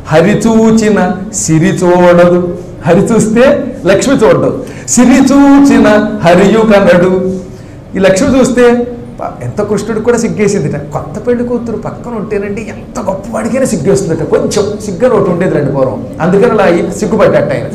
హరి చూచిన సిరి చూడదు. హరి చూస్తే లక్ష్మి చూడదు. సిరి చూచిన హరియు కనడు. ఈ లక్ష్మి చూస్తే ఎంత కృష్ణుడికి కూడా సిగ్గేసిందిట. కొత్త పెళ్లి కూతురు పక్కన ఉంటేనండి ఎంత గొప్పవాడికైనా సిగ్గేస్తుందట. కొంచెం సిగ్గని ఒకటి ఉండేది రండి పూర్వం. అందుకని అలా సిగ్గుపడ్డట్టు ఆయన.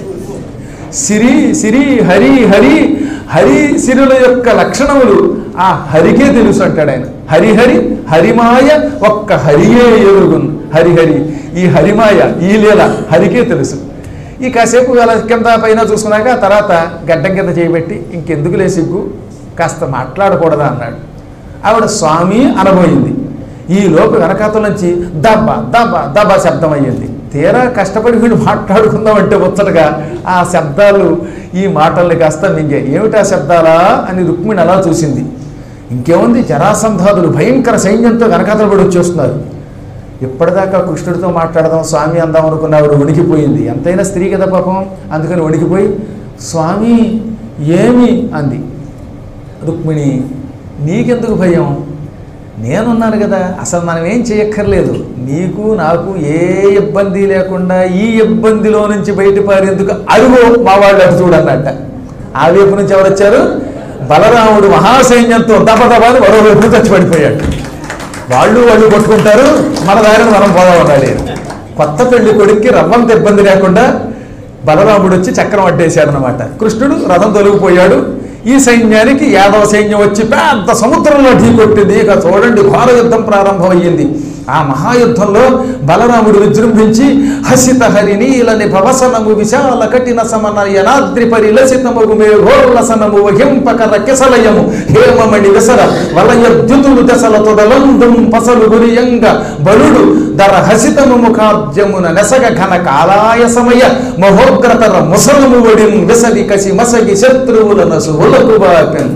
సిరి సిరి హరి హరి హరి సిరుల యొక్క లక్షణములు ఆ హరికే తెలుసు అంటాడు ఆయన. హరిహరి హరిమాయ ఒక్క హరియే ఎరుగును. హరిహరి ఈ హరిమాయ ఈ లీల హరికే తెలుసు. ఈ కాసేపు అలా కింద పైన చూసుకున్నాక తర్వాత గడ్డం కింద చేయబెట్టి ఇంకెందుకులే సిగ్గు, కాస్త మాట్లాడకూడదా అన్నాడు. ఆవిడ స్వామి అనబోయింది. ఈ లోపు వెనకాతల నుంచి దబ్బ దబ్బ దబ్బ శబ్దం అయ్యింది. తీరా కష్టపడి వీళ్ళు మాట్లాడుకుందామంటే ముచ్చటగా ఆ శబ్దాలు ఈ మాటల్ని కాస్త మింగాయి. ఏమిటా శబ్దాలా అని రుక్మిణి అలా చూసింది. ఇంకేముంది, జరాసంధాదులు భయంకర సైన్యంతో వెనకాతలు పడి వచ్చేస్తున్నారు. ఇప్పటిదాకా కృష్ణుడితో మాట్లాడదాం స్వామి అందాం అనుకున్న ఆవిడ వణికిపోయింది. ఎంతైనా స్త్రీ కదా పాపం, అందుకని వణికిపోయి స్వామి ఏమి అంది. రుక్మిణి నీకెందుకు భయం, నేనున్నాను కదా, అసలు మనం ఏం చేయక్కర్లేదు. నీకు నాకు ఏ ఇబ్బంది లేకుండా ఈ ఇబ్బందిలో నుంచి బయటపారేందుకు అరుగో మా వాళ్ళు అటు చూడన్నట్ట. ఆ వైపు నుంచి ఎవరు వచ్చారు? బలరాముడు మహాసైన్యంతో దబదబాని మరోవైపు తెచ్చి పడిపోయాడు. వాళ్ళు కొట్టుకుంటారు, మన దారిని మనం పోదా ఉండాలి. కొత్త పెళ్లి కొడుక్కి రవ్వంత ఇబ్బంది లేకుండా బలరాముడు వచ్చి చక్రం అడ్డేశాడనమాట. కృష్ణుడు రథం తొలగిపోయాడు. ఈ సైన్యానికి యాదవ సైన్యం వచ్చి పెద్ద సముద్రంలో ఢీకొట్టింది. ఇక చూడండి, ఘోర యుద్ధం ప్రారంభమయ్యింది. ఆ మహాయుద్ధంలో బలరాముడు విజృంభించి హసిత హరినీలని భవసనము విశాల కఠిన సమనయనాద్రి పరిలసితమగు మేఘోల్లసనము వహింపకర కెసలయము హేమమణి విసర వలయద్యుతులు దశల తొదలందుం పసలు గురియంగ బలుడు దర హసితము ముఖాబ్జమున నెసగ ఘన కాలాయ సమయ మహోగ్రతర ముసలము వడిం విసలి కసి మసగి శత్రువుల నసు ఉలకు బాపెన్.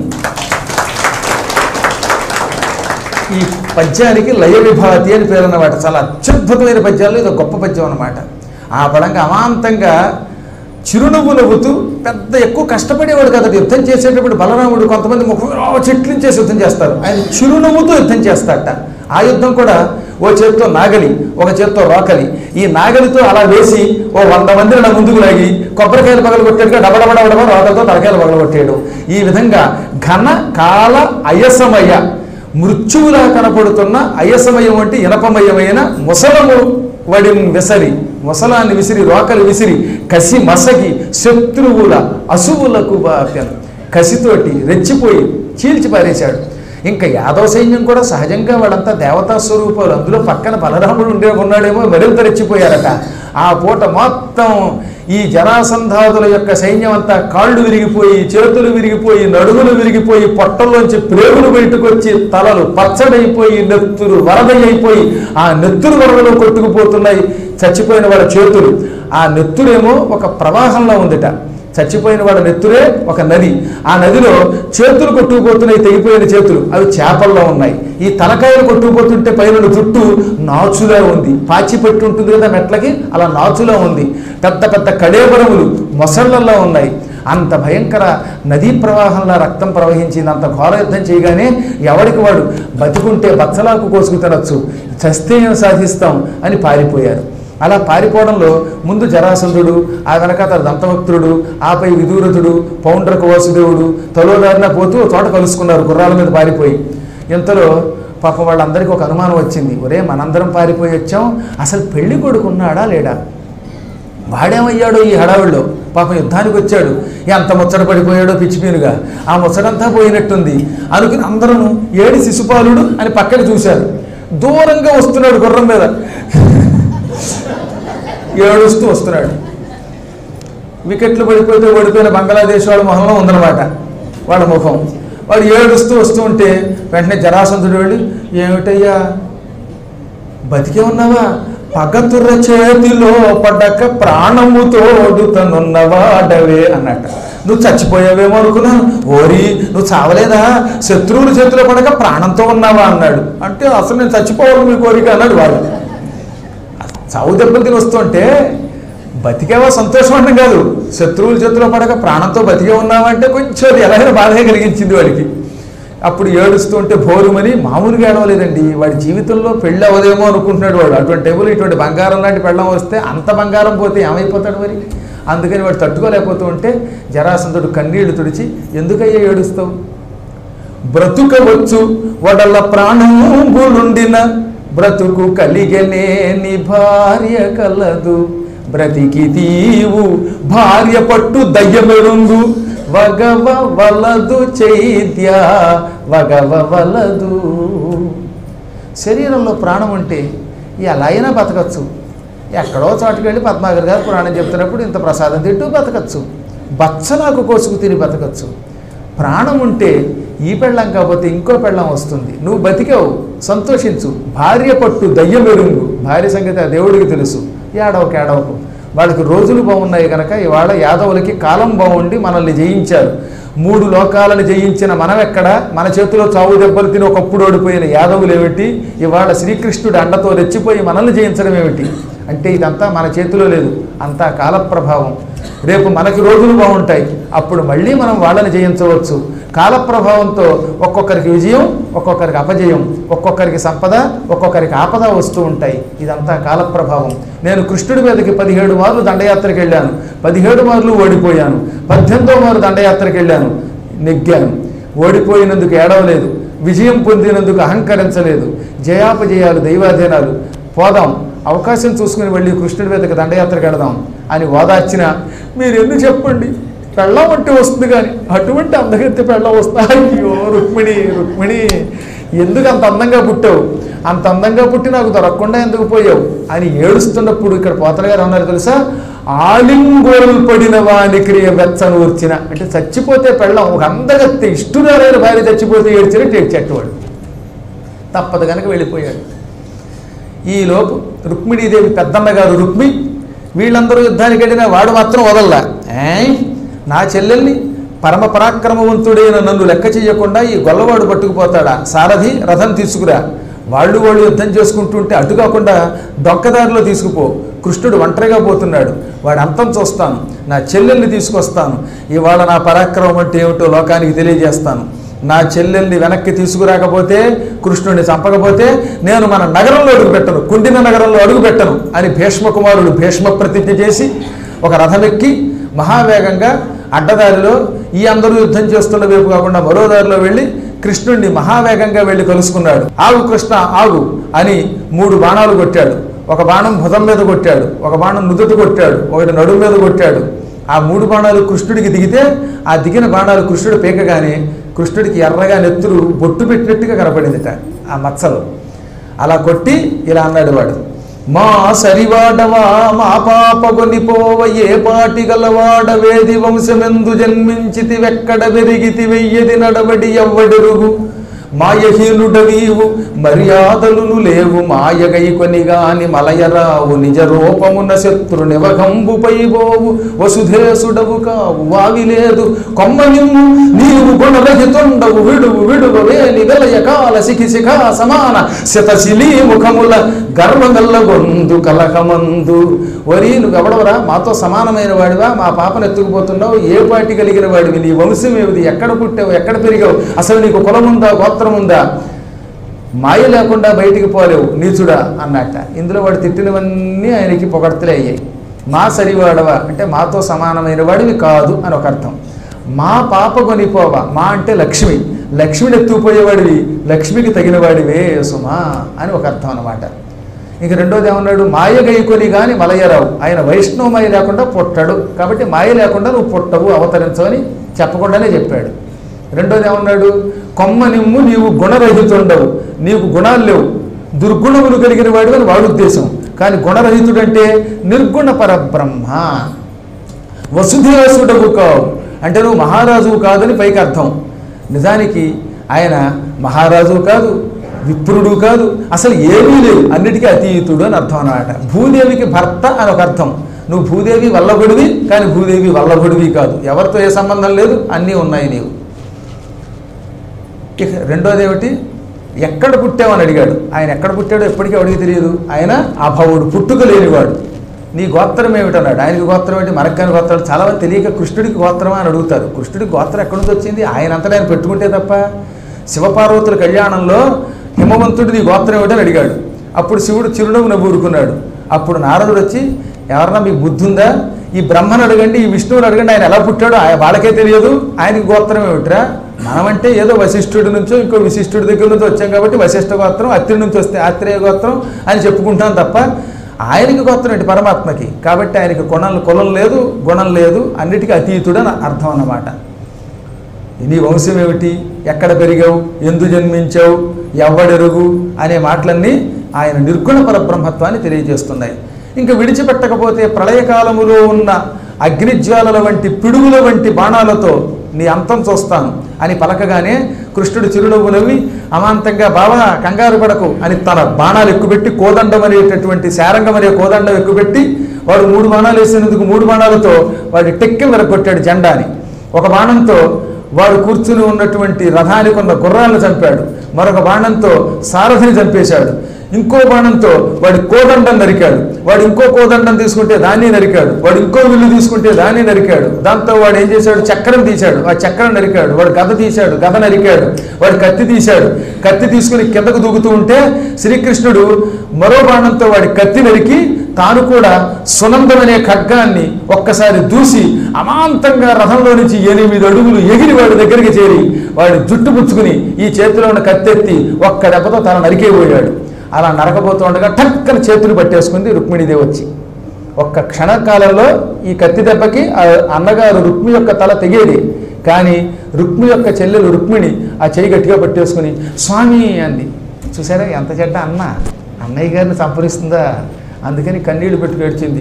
ఈ పద్యానికి లయ విభాతి అని పేరు అన్నమాట. చాలా అత్యద్భుతమైన పద్యాలు, ఇది గొప్ప పద్యం అన్నమాట. ఆ పడంగా అమాంతంగా చిరునవ్వు నవ్వుతూ, పెద్ద ఎక్కువ కష్టపడేవాడు కదా యుద్ధం చేసేటప్పుడు. బలరాముడు కొంతమంది ముఖం చెట్లించేసి యుద్ధం చేస్తారు, ఆయన చిరునవ్వుతో యుద్ధం చేస్తాడట. ఆ యుద్ధం కూడా ఓ చేత్తో నాగలి, ఒక చేత్తో రోకలి. ఈ నాగలితో అలా వేసి ఓ 100 మందిని నా ముందుకు లాగి కొబ్బరికాయలు పగలగొట్టేట్టుగా డబడబడబడబ రోకలతో తలకాయలు పగలగొట్టేయడం. ఈ విధంగా ఘన కాల అయసమయ మృత్యువులా కనపడుతున్న అయసమయం అంటే ఇనపమయమైన ముసలము వడిం విసరి, ముసలాన్ని విసిరి రోకలి విసిరి కసి మసగి శత్రువుల అసువులకు బాపెన్. కసితోటి రెచ్చిపోయి చీల్చి పారేశాడు. ఇంకా యాదవ సైన్యం కూడా సహజంగా వాళ్ళంతా దేవతా స్వరూపాలు. అందులో పక్కన బలరాముడు ఉన్నాడేమో, మరింత రెచ్చిపోయారట. ఆ పూట మొత్తం ఈ జరాసంధాదుల యొక్క సైన్యం అంతా కాళ్ళు విరిగిపోయి, చేతులు విరిగిపోయి, నడుములు విరిగిపోయి, పొట్టల్లోంచి ప్రేగులు బయటకు వచ్చి తలలు పచ్చడైపోయి, నెత్తురు వరదైపోయి ఆ నెత్తురు వరదలో కొట్టుకుపోతున్నాయి చచ్చిపోయిన వాళ్ళ చేతులు. ఆ నెత్తురేమో ఒక ప్రవాహంలో ఉందిట. చచ్చిపోయిన వాళ్ళ నెత్తురే ఒక నది. ఆ నదిలో చేతులు కొట్టుకుపోతున్నాయి, తెగిపోయిన చేతులు, అవి చేపల్లో ఉన్నాయి. ఈ తలకాయలు కొట్టుకుపోతుంటే పైన జుట్టు నాచులా ఉంది, పాచి పెట్టి ఉంటుంది కదా మెట్లకి, అలా నాచులా ఉంది. పెద్ద పెద్ద కడేబరములు మొసళ్లలో ఉన్నాయి. అంత భయంకర నదీ ప్రవాహంలో రక్తం ప్రవహించింది. అంత ఘోర యుద్ధం చేయగానే ఎవరికి వాడు బతికుంటే బచ్చలాకు కోసుకు తినచ్చు, చస్తే సాధిస్తాం అని పారిపోయారు. అలా పారిపోవడంలో ముందు జరాసంధుడు, ఆ వెనకాత దంతభక్తుడు, ఆపై విదూరథుడు, పౌండ్రక వాసుదేవుడు తలోదారిన పోతూ చోట కలుసుకున్నారు గుర్రాల మీద పారిపోయి. ఇంతలో పాపం వాళ్ళందరికీ ఒక అనుమానం వచ్చింది. ఒరే, మనందరం పారిపోయి వచ్చాం, అసలు పెళ్లి కొడుకు ఉన్నాడా లేడా? వాడేమయ్యాడో ఈ హడావిడిలో? పాపం యుద్ధానికి వచ్చాడు, ఎంత ముచ్చట పడిపోయాడో పిచ్చిపీనుగా. ఆ ముచ్చటంతా పోయినట్టుంది అనుకుని అందరూ ఏడి శిశుపాలుడు అని పక్కన చూశారు. దూరంగా వస్తున్నాడు గుర్రం మీద, ఏడుస్తూ వస్తున్నాడు. వికెట్లు పడిపోతే ఓడిపోయిన బంగ్లాదేశ్ వాళ్ళ మొహంలో ఉందన్నమాట వాళ్ళ ముఖం. వాడు ఏడుస్తూ వస్తూ ఉంటే వెంటనే జరాసంధుడు వెళ్ళి, ఏమిటయ్యా బతికే ఉన్నావా? పగతుర్ర చేతిలో పడ్డక ప్రాణము తోడుతనున్నవాడవే అన్నట్ట. నువ్వు చచ్చిపోయావేమో అనుకున్నాను. ఓరి, నువ్వు చావలేదా? శత్రువుల చేతిలో పడక ప్రాణంతో ఉన్నావా అన్నాడు. అంటే అసలు నేను చచ్చిపోవాలి మీ కోరిక అన్నాడు వాడు. చావు దెబ్బలు తిని వస్తుంటే బతికేవా సంతోషం అంటే కాదు, శత్రువుల చేతిలో పడక ప్రాణంతో బతికే ఉన్నావా అంటే కొంచెం అది ఎలాగైనా బాధగా కలిగించింది వాడికి. అప్పుడు ఏడుస్తూ ఉంటే భోరుమని మామూలుగా ఏడవలేదండి, వాడి జీవితంలో పెళ్ళి అవ్వదేమో అనుకుంటున్నాడు వాడు. అటువంటి టేబుల్ ఇటువంటి బంగారం లాంటి పెళ్ళం వస్తే అంత బంగారం పోతే ఏమైపోతాడు మరి. అందుకని వాడు తట్టుకోలేకపోతూ ఉంటే జరాసంధుడు కన్నీళ్లు తుడిచి, ఎందుకయ్యా ఏడుస్తావు, బ్రతుకవచ్చు వడల ప్రాణంబులుండిన బ్రతుకు కలిగనేని భార్య కలదు, బ్రతికి తీవు భార్య పట్టు దయ్యమెరుంగు, వగవ వలదు చైద్య వగవ వలదు. శరీరంలో ప్రాణం ఉంటే ఎలా అయినా బతకచ్చు. ఎక్కడో చోటుకు వెళ్ళి పద్మాగర్ గారు పురాణం చెప్తున్నప్పుడు ఇంత ప్రసాదం తింటూ బతకచ్చు, బచ్చలాకు కోసుకు తిని బతకచ్చు. ప్రాణం ఉంటే ఈ పెళ్ళం కాకపోతే ఇంకో పెళ్ళం వస్తుంది, నువ్వు బతికావు సంతోషించు. భార్య పట్టు దయ్యం వెరుంగు, భార్య సంగతి ఆ దేవుడికి తెలుసు. ఏడవకు వాళ్ళకి రోజులు బాగున్నాయి కనుక ఇవాళ యాదవులకి కాలం బాగుండి మనల్ని జయించారు. 3 లోకాలను జయించిన మనం ఎక్కడ, మన చేతిలో చావు దెబ్బలు తిని ఒకప్పుడు ఓడిపోయిన యాదవులు ఏమిటి, ఇవాళ శ్రీకృష్ణుడి అండతో రెచ్చిపోయి మనల్ని జయించడం ఏమిటి అంటే ఇదంతా మన చేతిలో లేదు, అంతా కాలప్రభావం. రేపు మనకి రోజులు బాగుంటాయి, అప్పుడు మళ్ళీ మనం వాళ్ళని జయించవచ్చు. కాలప్రభావంతో ఒక్కొక్కరికి విజయం, ఒక్కొక్కరికి అపజయం, ఒక్కొక్కరికి సంపద, ఒక్కొక్కరికి ఆపద వస్తూ ఉంటాయి. ఇదంతా కాలప్రభావం. నేను కృష్ణుడి మీదకి 17 మార్లు దండయాత్రకి వెళ్ళాను, 17 మార్లు ఓడిపోయాను. 18వ మారు దండయాత్రకి వెళ్ళాను, నెగ్గాను. ఓడిపోయినందుకు ఏడవలేదు, విజయం పొందినందుకు అహంకరించలేదు. జయాపజయాలు దైవాధీనాలు. పోదాం, అవకాశం చూసుకుని వెళ్ళి కృష్ణుడి మీదకి దండయాత్రకి వెళదాం అని ఓదార్చిన, మీరు ఎందుకు చెప్పండి, పెళ్ళం అంటే వస్తుంది కానీ అటువంటి అందగత్తి పెళ్ళం వస్తా. అయ్యో రుక్మిణి ఎందుకు అంత అందంగా పుట్టావు, అంత అందంగా పుట్టి నాకు దొరకకుండా ఎందుకు పోయావు అని ఏడుస్తున్నప్పుడు ఇక్కడ పోతల గారు అన్నారు తెలుసా, ఆలింగోలు పడిన వాని క్రియ వెచ్చను ఊర్చిన. అంటే చచ్చిపోతే పెళ్ళం, ఒక అందగత్తి ఇష్టురాలైన భార్య చచ్చిపోతే ఏడ్చినట్టు ఏడ్చేటవాడు. తప్పదు కనుక వెళ్ళిపోయాడు. ఈలోపు రుక్మిణీదేవి పెద్దమ్మ గారు రుక్మి వీళ్ళందరూ యుద్ధానికి వెళ్ళినా వాడు మాత్రం వదల్లా. నా చెల్లెల్ని పరమ పరాక్రమవంతుడైన నన్ను లెక్క చేయకుండా ఈ గొల్లవాడు పట్టుకుపోతాడా, సారథి రథం తీసుకురా, వాళ్ళు యుద్ధం చేసుకుంటుంటే అటు కాకుండా దొక్కదారిలో తీసుకుపో, కృష్ణుడు ఒంటరిగా పోతున్నాడు, వాడు అంతం చూస్తాను, నా చెల్లెల్ని తీసుకొస్తాను, ఇవాళ నా పరాక్రమం అంటే ఏమిటో లోకానికి తెలియజేస్తాను. నా చెల్లెల్ని వెనక్కి తీసుకురాకపోతే, కృష్ణుడిని చంపకపోతే నేను మన నగరంలో అడుగుపెట్టను, కుండిన నగరంలో అడుగుపెట్టను అని భీష్మకుమారుడు భీష్మ ప్రతిజ్ఞ చేసి ఒక రథమెక్కి మహావేగంగా అడ్డదారిలో ఈ అందరూ యుద్ధం చేస్తున్న వైపు కాకుండా మరో దారిలో వెళ్ళి కృష్ణుడిని మహావేగంగా వెళ్ళి కలుసుకున్నాడు. ఆగు కృష్ణ ఆగు అని 3 బాణాలు కొట్టాడు. ఒక బాణం భుజం మీద కొట్టాడు, ఒక బాణం నుదుట కొట్టాడు, ఒకటి నడుము మీద కొట్టాడు. ఆ 3 బాణాలు కృష్ణుడికి దిగితే ఆ దిగిన బాణాలు కృష్ణుడు పీకగానే కృష్ణుడికి ఎర్రగా నెత్తురు బొట్టు పెట్టినట్టుగా కనపడిందిట ఆ మచ్చలు. అలా కొట్టి ఇలా అన్నాడు వాడు, మా సరివాడవా మా పాపగొనిపోవ ఏ పాటి గలవాడ వేది వంశమెందు జన్మించితి వెక్కడ వెరిగితి వెయ్యది నడవడి ఎవ్వడెరుగు, మాయహీనుడవీవు మర్యాదలును లేవు మాయగైకొని గాని మలయరావు నిజ రూపమున శత్రు నివగంబుపై బోవు వసుధేసుడవు కావు వావి లేదు కొమ్మనిమ్ము నీవు గుణరహితుండవు విడువ వేలి వెలయ కాల శిఖి శిఖా సమాన శతశిలీ ముఖముల గర్వగల్లగొందు కలకమందు. వరి నువ్వు ఎవడవరా, మాతో సమానమైన వాడివా, మా పాపను ఎత్తుకుపోతున్నావు, ఏ పాటి కలిగిన వాడివి, నీ వంశం ఏమిది, ఎక్కడ పుట్టావు, ఎక్కడ పెరిగావు, అసలు నీకు కులముందా గోత్రం ఉందా, మాయ లేకుండా బయటికి పోలేవు నీచుడా అన్నట్ట. ఇందులో వాడు తిట్టినవన్నీ ఆయనకి పొగడ్తలే అయ్యాయి. మా సరివాడవా అంటే మాతో సమానమైన వాడివి కాదు అని ఒక అర్థం. మా పాప కొనిపోవా, మా అంటే లక్ష్మి, లక్ష్మిని ఎత్తుకుపోయేవాడివి, లక్ష్మికి తగిన వాడివే సుమా అని ఒక అర్థం అన్నమాట. ఇంక రెండోది ఏమన్నాడు, మాయ గైకొని కానీ మలయరావు, ఆయన వైష్ణవ మాయ లేకుండా పుట్టడు కాబట్టి మాయ లేకుండా నువ్వు పుట్టవు అవతరించవని చెప్పకుండానే చెప్పాడు. రెండోది ఏమన్నాడు, కొమ్మనిమ్ము నీవు గుణరహితుండవు, నీకు గుణాలు లేవు, దుర్గుణములు కలిగిన వాడు అని వాడు ఉద్దేశం. కానీ గుణరహితుడంటే నిర్గుణ పరబ్రహ్మ. వసుధేసుడవు కావు అంటే నువ్వు మహారాజువు కాదని పైకి అర్థం. నిజానికి ఆయన మహారాజు కాదు, విప్రుడు కాదు, అసలు ఏమీ లేదు, అన్నిటికీ అతీతుడు అని అర్థం అన్నమాట. భూదేవికి భర్త అని ఒక అర్థం. నువ్వు భూదేవి వల్లభుడివి కానీ భూదేవి వల్లభుడివి కాదు, ఎవరితో ఏ సంబంధం లేదు, అన్నీ ఉన్నాయి నీవు. ఇక రెండోది ఏమిటి, ఎక్కడ పుట్టావని అడిగాడు. ఆయన ఎక్కడ పుట్టాడో ఎప్పటికీ ఎవడికి తెలియదు, ఆయన అభవుడు, పుట్టుక లేనివాడు. నీ గోత్రం ఏమిటన్నాడు. ఆయనకి గోత్రం ఏంటి, మనక్కని గోత్రాలు చాలామంది తెలియక కృష్ణుడికి గోత్రమా అని అడుగుతారు. కృష్ణుడికి గోత్రం ఎక్కడి నుంచి వచ్చింది, ఆయన అంతటా ఆయన పెట్టుకుంటే తప్ప. శివపార్వతుల కళ్యాణంలో హిమవంతుడు నీ గోత్రం ఏమిటని అడిగాడు. అప్పుడు శివుడు చిరునవ్వు నవ్వురుకున్నాడు. అప్పుడు నారదుడు వచ్చి, ఎవరన్నా మీకు బుద్ధి ఉందా, ఈ బ్రహ్మను అడగండి, ఈ విష్ణువుని అడగండి, ఆయన ఎలా పుట్టాడో వాళ్ళకే తెలియదు, ఆయనకి గోత్రం ఏమిట్రా, మనమంటే ఏదో వశిష్ఠుడి నుంచో ఇంకో విశిష్ఠుడి దగ్గర నుంచి వచ్చాం కాబట్టి వశిష్ఠ గోత్రం, అత్రి నుంచి వస్తే ఆత్రేయ గోత్రం అని చెప్పుకుంటాం తప్ప ఆయనకి గోత్రం ఏంటి పరమాత్మకి. కాబట్టి ఆయనకి కులం లేదు, గుణం లేదు, అన్నిటికీ అతీతుడు అని అర్థం అన్నమాట. నీ వంశం ఏమిటి, ఎక్కడ పెరిగావు, ఎందు జన్మించావు, ఎవడెరుగు అనే మాటలన్నీ ఆయన నిర్గుణ పరబ్రహ్మత్వాన్ని తెలియజేస్తున్నాయి. ఇంకా విడిచిపెట్టకపోతే ప్రళయకాలములో ఉన్న అగ్నిజ్వాలల వంటి పిడుగుల వంటి బాణాలతో నీ అంతం చూస్తాను అని పలకగానే కృష్ణుడు చిరునవ్వు నవ్వి అమాంతంగా, బావా కంగారు పడకు అని తన బాణాలు ఎక్కుపెట్టి, కోదండం అనేటటువంటి శారంగం అనే కోదండం ఎక్కుపెట్టి, వాడు 3 బాణాలు వేసినందుకు 3 బాణాలతో వాడి టెక్కి వెరగొట్టాడు జెండాని. ఒక బాణంతో వాడు కూర్చుని ఉన్నటువంటి రథానికి ఉన్న గుర్రాలను చంపాడు, మరొక బాణంతో సారథిని చంపేశాడు, ఇంకో బాణంతో వాడి కోదండం నరికాడు, వాడు ఇంకో కోదండం తీసుకుంటే దాన్ని నరికాడు, వాడు ఇంకో విల్లు తీసుకుంటే దాన్ని నరికాడు, దాంతో వాడు ఏం చేశాడు, చక్రం తీశాడు, ఆ చక్రం నరికాడు, వాడు గద తీశాడు, గద నరికాడు, వాడు కత్తి తీశాడు, కత్తి తీసుకుని కిందకు దూకుతూ ఉంటే శ్రీకృష్ణుడు మరో బాణంతో వాడి కత్తి నరికి తాను కూడా సునందం అనే ఖడ్గాన్ని ఒక్కసారి దూసి అమాంతంగా రథంలో నుంచి 8 అడుగులు ఎగిరి వాడి దగ్గరికి చేరి వాడి జుట్టు పుచ్చుకుని ఈ చేతిలో ఉన్న కత్తెత్తి ఒక్క దెబ్బతో తన నరికేపోయాడు. అలా నరకబోతుండగా టక్కన చేతులు పట్టేసుకుంది రుక్మిణీదేవి వచ్చి. ఒక్క క్షణకాలంలో ఈ కత్తి దెబ్బకి అన్నగారు రుక్మి యొక్క తల తెగేది, కానీ రుక్మి యొక్క చెల్లెలు రుక్మిణి ఆ చెయ్యి గట్టిగా పట్టేసుకుని స్వామి అంది. చూసారా ఎంత చెడ్డ అన్నయ్య గారిని సంపరిస్తుందా, అందుకని కన్నీళ్లు పెట్టుకు ఏడ్చింది.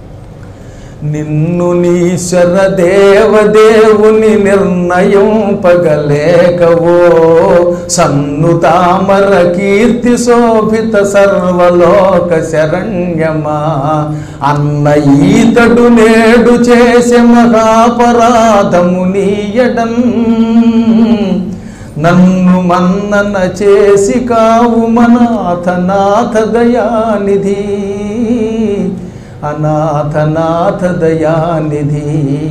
నిన్ను నీశ్వర దేవదేవుని నిర్ణయం పగలేకవో సన్నుతామర కీర్తి శోభిత సర్వలోక శరణ్యమా, అన్న ఈతడు నేడు చేసే మహాపరాధము నీయడన్, నన్ను మన్నన చేసి కావు మనాథనాథ దయానిధి, అనాథనాథ దయానిధి.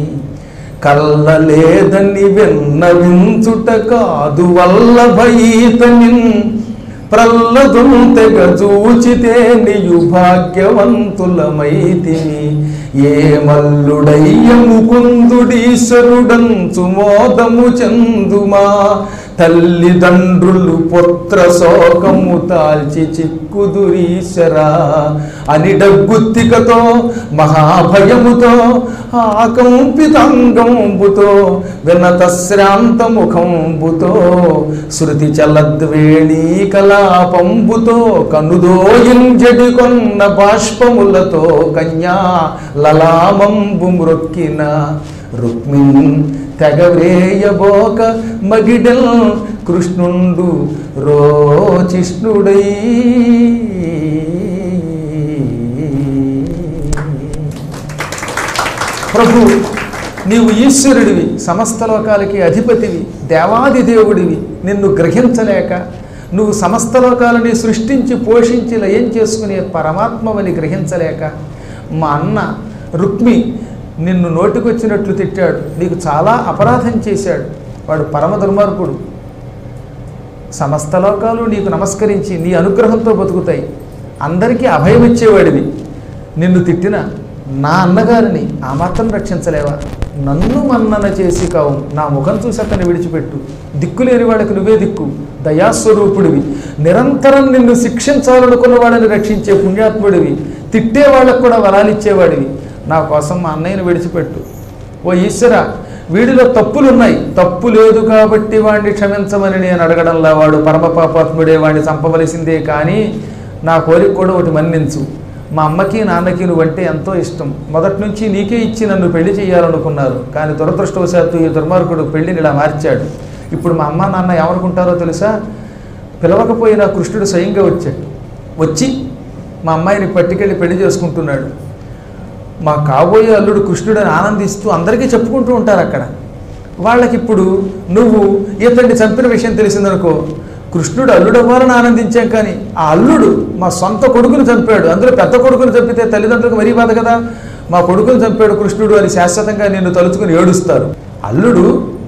కల్లలేదని విన్నవించుట కాదు వల్లభీతనిన్, ప్రల్లదుం తెగ చూచితే నీయు భాగ్యవంతులమైతిని. ఏ మల్లుడయ్య ముకుందుడీశ్వరుడంచు మోదము చందుమా, తల్లిదండ్రులు పుత్ర శోకము తాల్చి చిక్కుదురీశ్వరా అని డగ్గుత్తికతో మహాభయముతో ఆకంపితాంగంబుతో వినత శ్రాంత ముఖంబుతో శృతి చలద్వేణీ కలాపంబుతో కనుదోయింజడి కొన్న బాష్పములతో కన్యా లలామంబు మ్రొక్కిన రుక్మిణి తెగవేయబోక మగిడల్ కృష్ణుండు రోచిష్ణుడై. ప్రభు నీవు ఈశ్వరుడివి, సమస్త లోకాలకి అధిపతివి, దేవాదిదేవుడివి. నిన్ను గ్రహించలేక, నువ్వు సమస్త లోకాలని సృష్టించి పోషించి లయం చేసుకునే పరమాత్మవని గ్రహించలేక మా అన్న రుక్మి నిన్ను నోటికొచ్చినట్లు తిట్టాడు, నీకు చాలా అపరాధం చేశాడు. వాడు పరమ దుర్మార్గుడు. సమస్త లోకాలు నీకు నమస్కరించి నీ అనుగ్రహంతో బతుకుతాయి. అందరికీ అభయం ఇచ్చేవాడివి. నిన్ను తిట్టిన నా అన్నగారిని ఆ మాత్రం రక్షించలేవా? నన్ను మన్నన చేసి కావు, నా ముఖం చూసి అతన్ని విడిచిపెట్టు. దిక్కులేని వాడికి నువ్వే దిక్కు, దయాస్వరూపుడివి. నిరంతరం నిన్ను శిక్షించాలనుకున్న వాడిని రక్షించే పుణ్యాత్ముడివి. తిట్టే వాళ్ళకు కూడా వరాలిచ్చేవాడివి. నా కోసం మా అన్నయ్యను విడిచిపెట్టు. ఓ ఈశ్వర, వీడిలో తప్పులున్నాయి, తప్పు లేదు కాబట్టి వాడిని క్షమించమని నేను అడగడంలా, వాడు పరమ పాపాత్ముడే, వాడిని చంపవలసిందే. కానీ నా కోరిక కూడా ఒకటి మన్నించు. మా అమ్మకి నాన్నకి నువ్వంటే ఎంతో ఇష్టం. మొదటి నుంచి నీకే ఇచ్చి నన్ను పెళ్లి చేయాలనుకున్నారు. కానీ దురదృష్టవశాత్తు ఈ దుర్మార్గుడు పెళ్లిని ఇలా మార్చాడు. ఇప్పుడు మా అమ్మ నాన్న ఏమనుకుంటారో తెలుసా? పిలవకపోయినా కృష్ణుడు స్వయంగా వచ్చాడు. వచ్చి మా అమ్మాయిని పట్టుకెళ్ళి పెళ్లి చేసుకుంటున్నాడు. మా కాబోయే అల్లుడు కృష్ణుడని ఆనందిస్తూ అందరికీ చెప్పుకుంటూ ఉంటారు అక్కడ. వాళ్ళకి ఇప్పుడు నువ్వు ఇతన్ని చంపిన విషయం తెలిసిందనుకో, కృష్ణుడు అల్లుడు అవ్వాలని ఆనందించాం, కానీ ఆ అల్లుడు మా సొంత కొడుకుని చంపాడు. అందులో పెద్ద కొడుకుని చంపితే తల్లిదండ్రులకు మరీ బాధ కదా. మా కొడుకుని చంపాడు కృష్ణుడు అని శాశ్వతంగా నిన్ను తలుచుకుని ఏడుస్తారు. అల్లుడు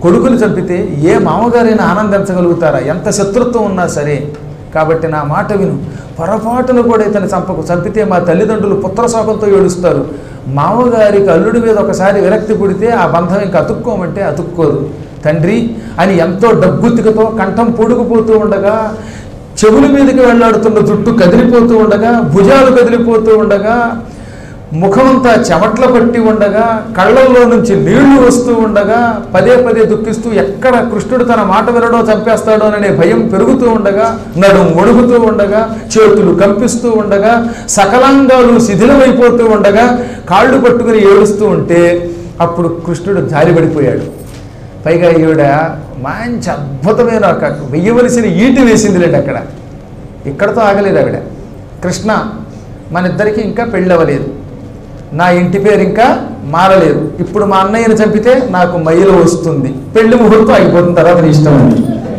కొడుకుని చంపితే ఏ మామగారైనా ఆనందించగలుగుతారా? ఎంత శత్రుత్వం ఉన్నా సరే. కాబట్టి నా మాట విను, పొరపాటును కూడా ఇతను చంపితే మా తల్లిదండ్రులు పుత్రశోకంతో ఏడుస్తారు. మామగారికి అల్లుడి మీద ఒకసారి విరక్తి పుడితే ఆ బంధం ఇంకా అతుక్కోమంటే అతుక్కోదు తండ్రి అని ఎంతో డబ్బుతికతో కంఠం పొడుగుపోతూ ఉండగా, చెవుల మీదకి వెళ్లాడుతున్న జుట్టు కదిలిపోతూ ఉండగా, భుజాలు కదిలిపోతూ ఉండగా, ముఖమంతా చెమట్ల పట్టి ఉండగా, కళ్ళల్లో నుంచి నీళ్లు వస్తూ ఉండగా, పదే పదే దుఃఖిస్తూ ఎక్కడ కృష్ణుడు తన మాట వినడో చంపేస్తాడో అనే భయం పెరుగుతూ ఉండగా, నడుము వణుకుతూ ఉండగా, చేతులు కంపిస్తూ ఉండగా, సకలాంగాలు శిథిలమైపోతూ ఉండగా, కాళ్ళు పట్టుకుని ఏడుస్తూ ఉంటే అప్పుడు కృష్ణుడు జారిపడిపోయాడు. పైగా ఈవిడ మంచి అద్భుతమైన ఒక వెయ్యవలసిన ఈటి వేసిందిలేండి అక్కడ. ఇక్కడతో ఆగలేదు ఆవిడ. కృష్ణ, మన ఇద్దరికి ఇంకా పెళ్ళవలేదు, నా ఇంటి పేరు ఇంకా మారలేదు, ఇప్పుడు మా అన్నయ్యని చంపితే నాకు మైలు వస్తుంది, పెళ్లి ముహూర్తం అయిపోతుంది, తర్వాత నీ ఇష్టం ఉంది.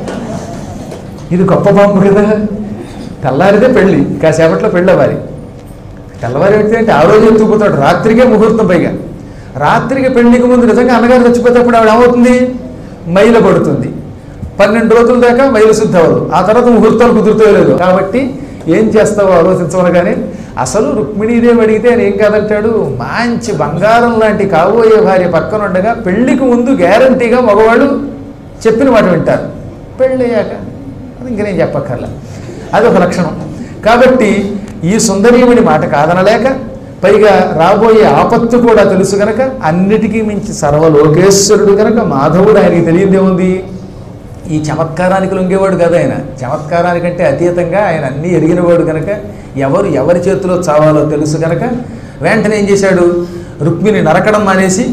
ఇది గొప్ప బాంబు కదా. తెల్లారితే పెళ్ళి, కాసేపట్లో పెళ్ళి అవ్వాలి. తెల్లవారి అంటే ఆ రోజు ఎత్తుకుపోతాడు, రాత్రికే ముహూర్తం. పైగా రాత్రికి పెళ్లికి ముందు నిజంగా అన్నగారు చచ్చిపోతే అప్పుడు ఆవిడ ఏమవుతుంది? మైల పడుతుంది. 12 రోజుల దాకా మైలు శుద్ధి అవ్వదు, ఆ తర్వాత ముహూర్తాలు కుదురుతో లేదు. కాబట్టి ఏం చేస్తావో ఆలోచించమనగానే అసలు రుక్మిణీదేవి అడిగితే ఆయన ఏం కాదంటాడు? మంచి బంగారం లాంటి కాబోయే భార్య పక్కన ఉండగా పెళ్లికి ముందు గ్యారంటీగా మగవాళ్ళు చెప్పిన మాట వింటారు, పెళ్ళయ్యాక అది ఇంక నేను చెప్పక్కర్లా, అది ఒక లక్షణం. కాబట్టి ఈ సుందరీమణి మాట కాదనలేక, పైగా రాబోయే ఆపత్తు కూడా తెలుసు గనక, అన్నిటికీ మించి సర్వలోకేశ్వరుడు కనుక మాధవుడు ఆయనకి తెలియదేముంది? ఈ చమత్కారానికి లొంగేవాడు కదా ఆయన. చమత్కారానికంటే అతీతంగా ఆయన అన్నీ ఎరిగినవాడు కనుక, ఎవరి చేతిలో చావాలో తెలుసు కనుక వెంటనే ఏం చేశాడు? రుక్మిణి నరకడం మానేసి,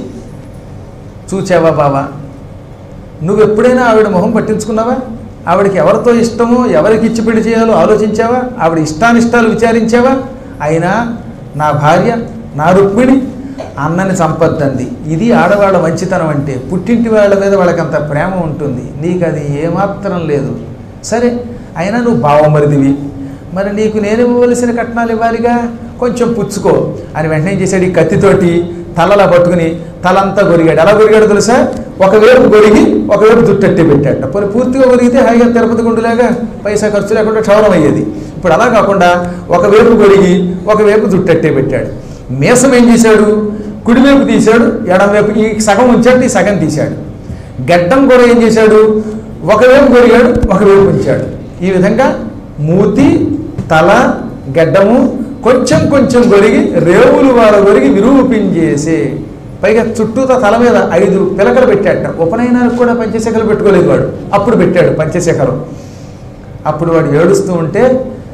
చూచావా బావా, నువ్వు ఎప్పుడైనా ఆవిడ మొహం పట్టించుకున్నావా? ఆవిడకి ఎవరితో ఇష్టమో, ఎవరికి ఇచ్చి పెళ్లి చేయాలో ఆలోచించావా? ఆవిడ ఇష్టానిష్టాలు విచారించావా? అయినా నా భార్య, నా రుక్మిణి అన్నని సంపద్దంది. ఇది ఆడవాళ్ళ మంచితనం అంటే. పుట్టింటి వాళ్ళ మీద వాళ్ళకంత ప్రేమ ఉంటుంది, నీకు అది ఏమాత్రం లేదు. సరే, అయినా నువ్వు బావమరిదివి, మరి నీకు నేను ఇవ్వవలసిన కట్నాలు ఇవ్వాలిగా, కొంచెం పుచ్చుకో అని వెంటనే చేశాడు. ఈ కత్తితోటి తలలా పట్టుకుని తలంతా గొరిగాడు. ఎలా గొరిగాడు తెలుసా? ఒకవైపు గొరిగి ఒకవైపు జుట్టట్టి పెట్టాడు. పోనీ పూర్తిగా గొరిగితే హాయిగా తిరుపతి గుండులాగా పైసా ఖర్చు లేకుండా క్షౌరం అయ్యేది. ఇప్పుడు అలా కాకుండా ఒకవైపు గొరిగి ఒకవైపు జుట్టట్టే పెట్టాడు. మీసం ఏం చేశాడు? కుడివైపు తీశాడు, ఎడమవైపు ఈ సగం ఉంచాడు, ఈ సగం తీశాడు. గడ్డం కూడా ఏం చేశాడు? ఒకవైపు గొరిగాడు, ఒకవైపు ఉంచాడు. ఈ విధంగా మూతి, తల, గడ్డము కొంచెం కొంచెం గొరిగి, రేవులు వాళ్ళ గొరిగి విరూపించేసి, పైగా చుట్టూతో తల మీద 5 పిలకలు పెట్టాట. ఉపనయనానికి కూడా పంచశేఖరం పెట్టుకోలేదు వాడు, అప్పుడు పెట్టాడు పంచశేఖరం. అప్పుడు వాడు ఏడుస్తూ ఉంటే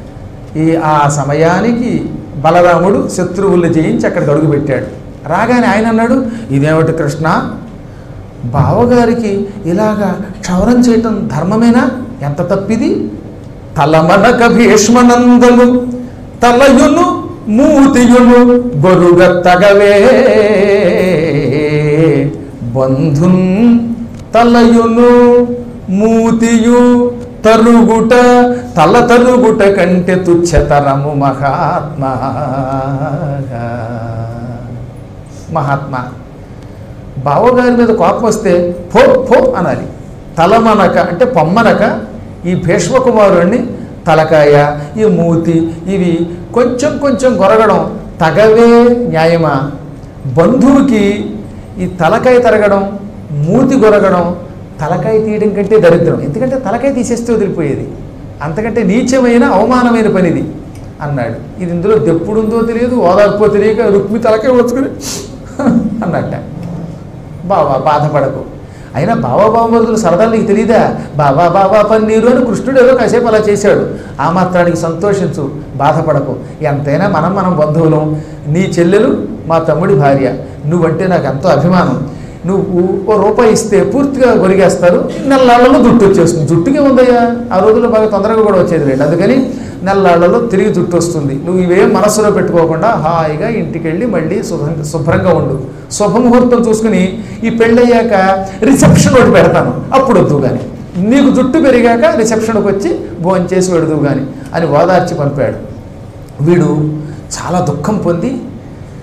ఆ సమయానికి బలరాముడు శత్రువుల్ని జయించి అక్కడికి అడుగు పెట్టాడు. రాగానే ఆయన అన్నాడు, ఇదేమిటి కృష్ణ, బావగారికి ఇలాగా క్షౌరం చేయటం ధర్మమేనా? ఎంత తప్పిది? తలమనక భీష్మనందలు తలయును మూతియును బొరుగ తగవే, బంధున్ తలయును మూతియు తరుగుట తల తరుగుట కంటే తుచ్చతరము మహాత్మా. మహాత్మా, బావగారి మీద కోపం వస్తే పో పో అనాలి. తలమనక అంటే పొమ్మనక ఈ భీష్మకుమారుణ్ణి తలకాయ, ఈ మూతి, ఇవి కొంచెం కొంచెం గొరగడం తగవే న్యాయమా? బంధువుకి ఈ తలకాయ తరగడం, మూతి గొరగడం, తలకాయ తీయడం కంటే దరిద్రం. ఎందుకంటే తలకాయ తీసేస్తే వదిలిపోయేది, అంతకంటే నీచమైన అవమానమైన పనిది అన్నాడు. ఇది ఇందులో దెప్పుడుందో తెలియదు, ఓదార్పో తెలియక రుక్మి తలకాయ వచ్చుకుని అన్నట్ట. బావా బాధపడకు, అయినా బావా బావమరుదులు సరదాలు నీకు తెలియదా? బావా బావా పన్నీరు అని కృష్ణుడు ఏదో కాసేపు అలా చేశాడు. ఆ మాత్రానికి సంతోషించు, బాధపడకు. ఎంతైనా మనం బంధువులం. నీ చెల్లెలు మా తమ్ముడి భార్య, నువ్వంటే నాకు ఎంతో అభిమానం. నువ్వు ₹1 ఇస్తే పూర్తిగా గొరిగేస్తారు, నెలలాళ్లలో జుట్టు వచ్చేస్తుంది. జుట్టుకే ఉందయ్యా, ఆ రోజుల్లో బాగా తొందరగా కూడా వచ్చేది లేదు. అందుకని నెలలాళ్లలో తిరిగి జుట్టు వస్తుంది. నువ్వు ఇవేం మనస్సులో పెట్టుకోకుండా హాయిగా ఇంటికి వెళ్ళి మళ్ళీ శుభ్రంగా ఉండు. శుభముహూర్తం చూసుకుని ఈ పెళ్ళయ్యాక రిసెప్షన్ ఒకటి పెడతాను, అప్పుడు వద్దు కానీ, నీకు జుట్టు పెరిగాక రిసెప్షన్కి వచ్చి భోంచేసి వెడుదువు కానీ అని ఓదార్చి పంపాడు. వీడు చాలా దుఃఖం పొంది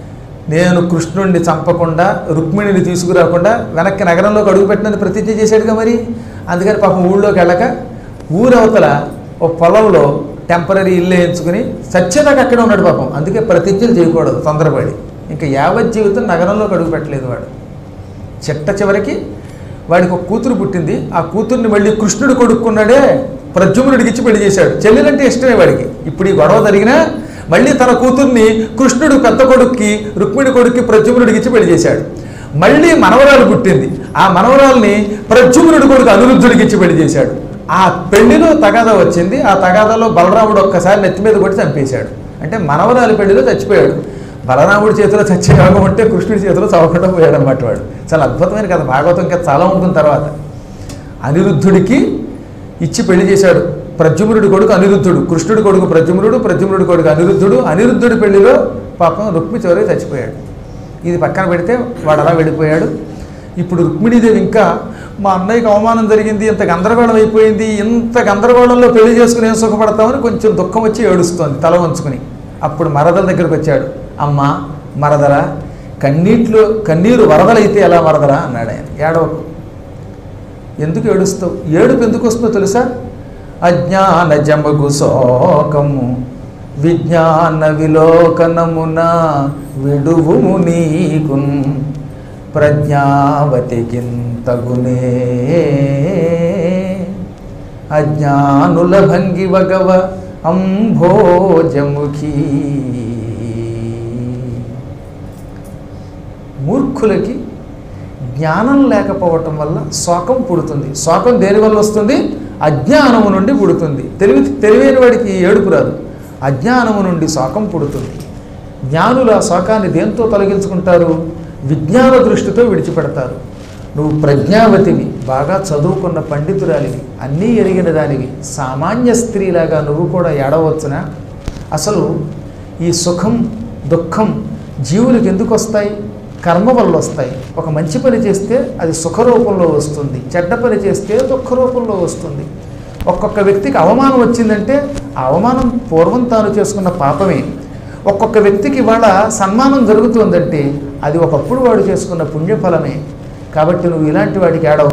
నేను కృష్ణుణ్ణి చంపకుండా రుక్మిణిని తీసుకురాకుండా వెనక్కి నగరంలోకి అడుగుపెట్టినని ప్రతిజ్ఞ చేశాడుగా మరి. అందుకని పాపం ఊళ్ళోకి వెళ్ళక ఊరవతల ఓ పొలంలో టెంపరీ ఇల్లు వేయించుకుని సత్యదాకా అక్కడే ఉన్నాడు పాపం. అందుకే ప్రతిజ్ఞలు చేయకూడదు తొందరపడి. ఇంకా యావత్ జీవితం నగరంలోకి అడుగు పెట్టలేదు వాడు. చిట్ట చివరికి వాడికి ఒక కూతురు పుట్టింది. ఆ కూతుర్ని మళ్ళీ కృష్ణుడు కొడుకున్నాడే ప్రద్యుమ్నుడికి ఇచ్చి పెళ్లి చేశాడు. చెల్లెలంటే ఇష్టమే వాడికి. ఇప్పుడు ఈ గొడవ జరిగినా మళ్ళీ తన కూతుర్ని కృష్ణుడు పెద్ద కొడుక్కి రుక్మిణి కొడుక్కి ప్రద్యుమ్నుడికి ఇచ్చి పెళ్లి చేశాడు. మళ్ళీ మనవరాలు పుట్టింది. ఆ మనవరాల్ని ప్రద్యుమ్నుడి కొడుకు అనిరుద్ధుడికి ఇచ్చి పెళ్లి చేశాడు. ఆ పెళ్లిలో తగాదా వచ్చింది. ఆ తగాదాలో బలరాముడు ఒక్కసారి నెత్తి మీద కొట్టి చంపేశాడు. అంటే మనవరాలి పెళ్లిలో చచ్చిపోయాడు. బలరాముడి చేతిలో చచ్చే యోగం ఉంటే కృష్ణుడి చేతిలో చవకుండా పోయాడు అన్నమాట వాడు. చాలా అద్భుతమైన కథ. భాగవతం ఇంకా చాలా ఉంటుంది. తర్వాత అనిరుద్ధుడికి ఇచ్చి పెళ్లి చేశాడు. ప్రద్యుమ్నుడి కొడుకు అనిరుద్ధుడు, కృష్ణుడి కొడుకు ప్రద్యుమ్నుడు, ప్రద్యుమ్నుడి కొడుకు అనిరుద్ధుడు. అనిరుద్ధుడి పెళ్లిలో పాపం రుక్మి చివరికి చచ్చిపోయాడు. ఇది పక్కన పెడితే వాడు అలా వెళ్ళిపోయాడు. ఇప్పుడు రుక్మిణీదేవి ఇంకా మా అన్నయ్యకి అవమానం జరిగింది, ఇంత గందరగోళం అయిపోయింది, ఇంత గందరగోళంలో పెళ్లి చేసుకుని ఏం సుఖపడతామని కొంచెం దుఃఖం వచ్చి ఏడుస్తోంది తల వంచుకుని. అప్పుడు మరదల దగ్గరకు వచ్చాడు. అమ్మ మరదరా, కన్నీరు వరదలైతే ఎలా మరదరా అన్నాడు ఆయన. ఏడవకు, ఎందుకు ఏడుస్తావు? ఏడుపు ఎందుకు వస్తుందో తెలుసా? అజ్ఞాన జమగు శోకము విజ్ఞాన విలోకనమున విడువుము నీకున్ ప్రజ్ఞావతికింతగునే అజ్ఞానుల భంగి వగవ అంభోజముఖీ. మూర్ఖులకి జ్ఞానం లేకపోవటం వల్ల శోకం పుడుతుంది. శోకం దేని వల్ల వస్తుంది? అజ్ఞానము నుండి పుడుతుంది. తెలివైన వాడికి ఏడుపు రాదు. అజ్ఞానము నుండి శోకం పుడుతుంది. జ్ఞానులు ఆ శోకాన్ని దేంతో తొలగించుకుంటారు? విజ్ఞాన దృష్టితో విడిచిపెడతారు. నువ్వు ప్రజ్ఞావతివి, బాగా చదువుకున్న పండితురాలివి, అన్నీ ఎరిగిన దానివి, సామాన్య స్త్రీలాగా నువ్వు కూడా ఏడవచ్చునా? అసలు ఈ సుఖం దుఃఖం జీవులకు ఎందుకు వస్తాయి? కర్మ వల్ల వస్తాయి. ఒక మంచి పని చేస్తే అది సుఖరూపంలో వస్తుంది, చెడ్డ పని చేస్తే దుఃఖ రూపంలో వస్తుంది. ఒక్కొక్క వ్యక్తికి అవమానం వచ్చిందంటే ఆ అవమానం పూర్వం తాను చేసుకున్న పాపమే. ఒక్కొక్క వ్యక్తికి ఇవాళ సన్మానం జరుగుతుందంటే అది ఒకప్పుడు వాడు చేసుకున్న పుణ్యఫలమే. కాబట్టి నువ్వు ఇలాంటి వాడికి ఏడవ